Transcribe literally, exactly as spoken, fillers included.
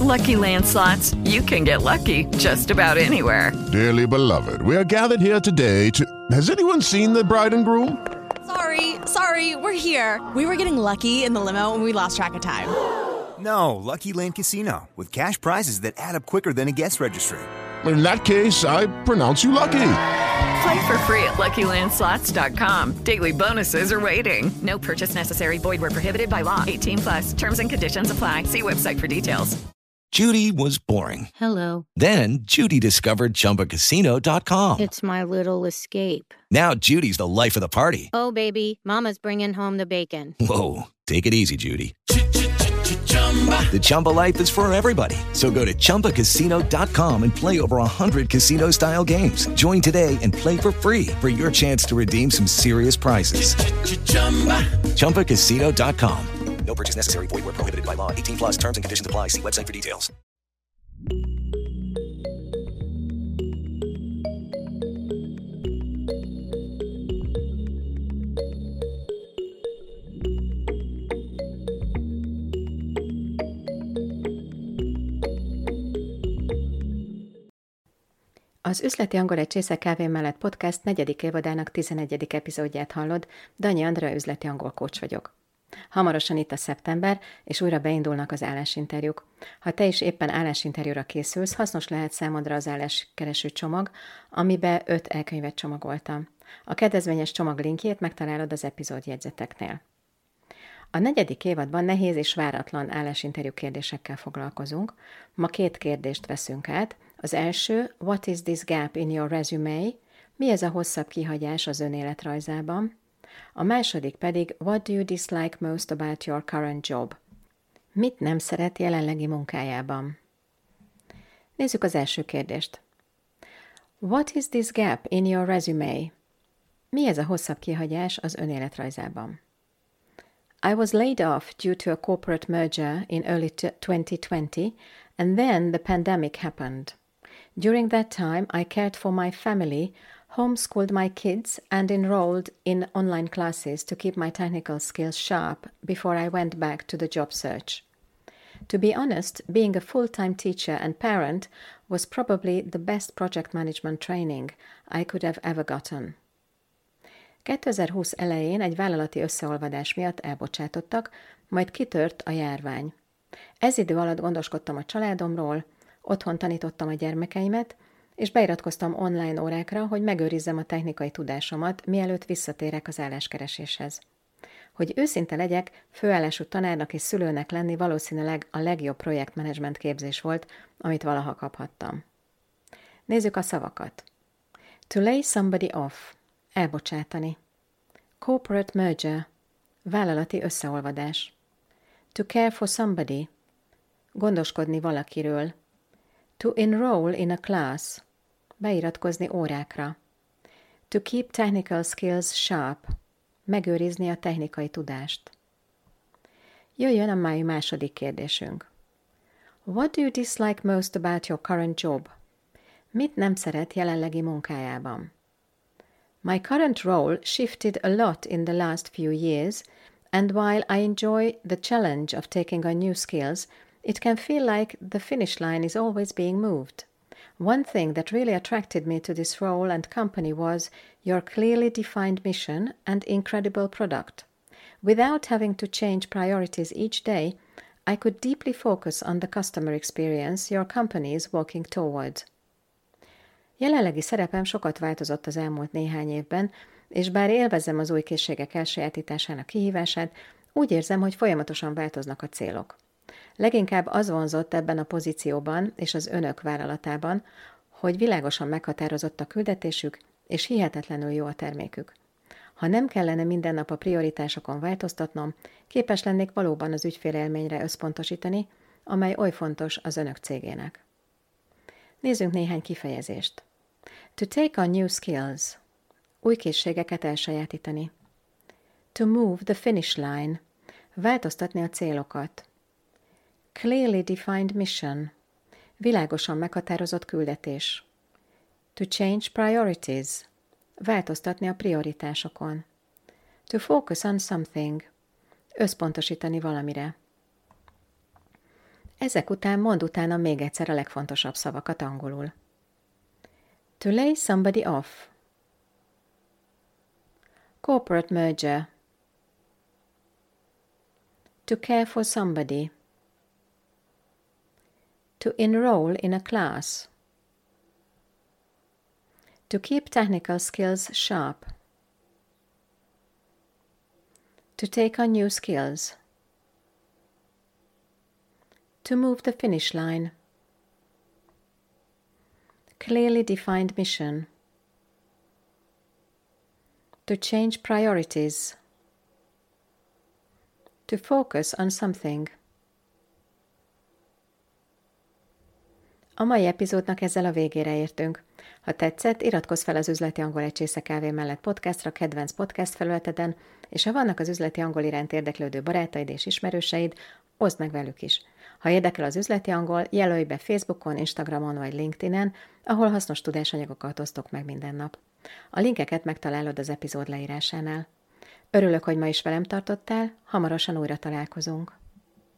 Lucky Land Slots, you can get lucky just about anywhere. Dearly beloved, we are gathered here today to... Has anyone seen the bride and groom? Sorry, sorry, we're here. We were getting lucky in the limo and we lost track of time. No, Lucky Land Casino, with cash prizes that add up quicker than a guest registry. In that case, I pronounce you lucky. Play for free at Lucky Land Slots dot com. Daily bonuses are waiting. No purchase necessary. Void where prohibited by law. eighteen plus. Terms and conditions apply. See website for details. Judy was boring. Hello. Then Judy discovered Chumba Casino dot com. It's my little escape. Now Judy's the life of the party. Oh, baby, mama's bringing home the bacon. Whoa, take it easy, Judy. The Chumba life is for everybody. So go to Chumba Casino dot com and play over one hundred casino-style games. Join today and play for free for your chance to redeem some serious prizes. Chumba Casino dot com. No purchase necessary. Void where prohibited by law. eighteen plus terms and conditions apply. See website for details. Az Üzleti Angol egy csésze kávé mellett podcast negyedik évadának tizenegyedik epizódját hallod, Danyi Andrea üzleti angol coach vagyok. Hamarosan itt a szeptember, és újra beindulnak az állásinterjúk. Ha te is éppen állásinterjúra készülsz, hasznos lehet számodra az álláskereső csomag, amibe öt elkönyvet csomagoltam. A kedvezményes csomag linkjét megtalálod az epizódjegyzeteknél. A negyedik évadban nehéz és váratlan állásinterjú kérdésekkel foglalkozunk. Ma két kérdést veszünk át. Az első, what is this gap in your resume? Mi ez a hosszabb kihagyás az önéletrajzában? A második pedig, what do you dislike most about your current job? Mit nem szeret jelenlegi munkájában? Nézzük az első kérdést. What is this gap in your resume? Mi ez a hosszabb kihagyás az önéletrajzában? I was laid off due to a corporate merger in early twenty twenty, and then the pandemic happened. During that time, I cared for my family, homeschooled my kids, and enrolled in online classes to keep my technical skills sharp before I went back to the job search. To be honest, being a full-time teacher and parent was probably the best project management training I could have ever gotten. kétezer-húsz elején egy vállalati összeolvadás miatt elbocsátottak, majd kitört a járvány. Ez idő alatt gondoskodtam a családomról, otthon tanítottam a gyermekeimet, és beiratkoztam online órákra, hogy megőrizzem a technikai tudásomat, mielőtt visszatérek az álláskereséshez. Hogy őszinte legyek, főállású tanárnak és szülőnek lenni valószínűleg a legjobb projektmenedzsment képzés volt, amit valaha kaphattam. Nézzük a szavakat. To lay somebody off. Elbocsátani. Corporate merger. Vállalati összeolvadás. To care for somebody. Gondoskodni valakiről. To enroll in a class. Beiratkozni órákra. To keep technical skills sharp. Megőrizni a technikai tudást. Jöjjön a mai második kérdésünk. What do you dislike most about your current job? Mit nem szeret jelenlegi munkájában? My current role shifted a lot in the last few years, and while I enjoy the challenge of taking on new skills, it can feel like the finish line is always being moved. One thing that really attracted me to this role and company was your clearly defined mission and incredible product. Without having to change priorities each day, I could deeply focus on the customer experience your company is working toward. Jelenlegi szerepem sokat változott az elmúlt néhány évben, és bár élvezem az új készségek elsajátításának kihívását, úgy érzem, hogy folyamatosan változnak a célok. Leginkább az vonzott ebben a pozícióban és az önök vállalatában, hogy világosan meghatározott a küldetésük, és hihetetlenül jó a termékük. Ha nem kellene minden nap a prioritásokon változtatnom, képes lennék valóban az ügyfélélményre összpontosítani, amely oly fontos az önök cégének. Nézzünk néhány kifejezést. To take on new skills. Új készségeket elsajátítani. To move the finish line. Változtatni a célokat. Clearly defined mission. Világosan meghatározott küldetés. To change priorities. Változtatni a prioritásokon. To focus on something. Összpontosítani valamire. Ezek után mondd utána még egyszer a legfontosabb szavakat angolul. To lay somebody off. Corporate merger. To care for somebody. To enroll in a class. To keep technical skills sharp. To take on new skills. To move the finish line. Clearly defined mission. To change priorities. To focus on something. A mai epizódnak ezzel a végére értünk. Ha tetszett, iratkozz fel az Üzleti Angol egy csésze kávé mellett podcastra kedvenc podcast felületeden, és ha vannak az üzleti angol iránt érdeklődő barátaid és ismerőseid, oszd meg velük is. Ha érdekel az üzleti angol, jelölj be Facebookon, Instagramon vagy LinkedInen, ahol hasznos tudásanyagokat osztok meg minden nap. A linkeket megtalálod az epizód leírásánál. Örülök, hogy ma is velem tartottál, hamarosan újra találkozunk.